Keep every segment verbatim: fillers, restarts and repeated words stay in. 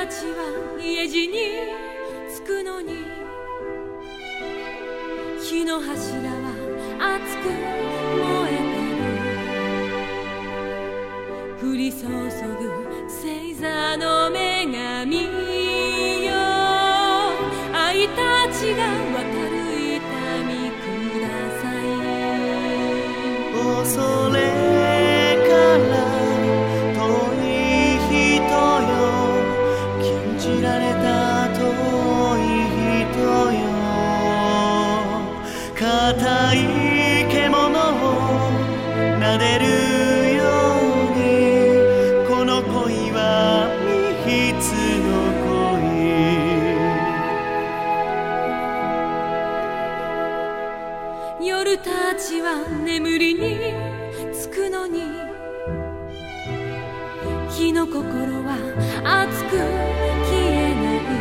ちは家路に着くのに、火の柱は熱く燃えてる。降り注ぐ星座の女神よ、愛たちが渡る痛みください。 恐れから遠い人よ、禁じられた遠い人よ、固い獣を撫でるように、この恋は未必の恋。夜たちは眠りにつくのに、火の心は熱く消え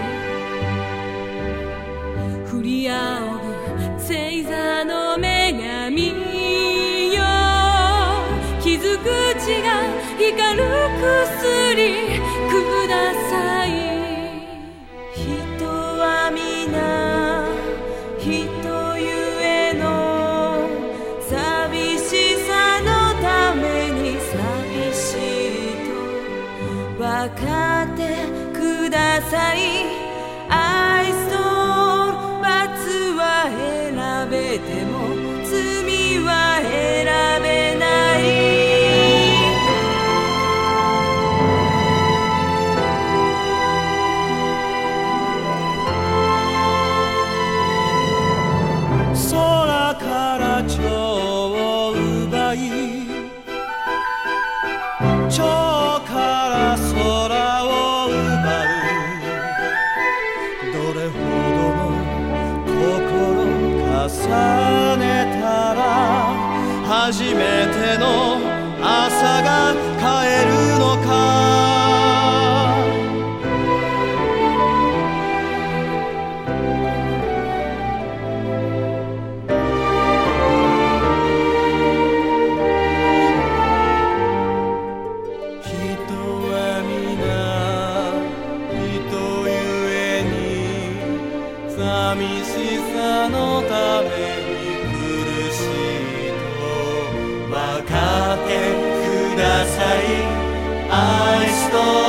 ない。降り仰ぐ星座の女神よ、傷口が光る薬ください。人は皆人ゆえの寂しさのために寂しいと分かってください。愛と罰は選べても罪は選べない。 空から蝶を奪い、蝶から空を奪う。どれほどの心重ねたら初めての朝が帰るのか。寂しさのために苦しいと分かってください。愛しと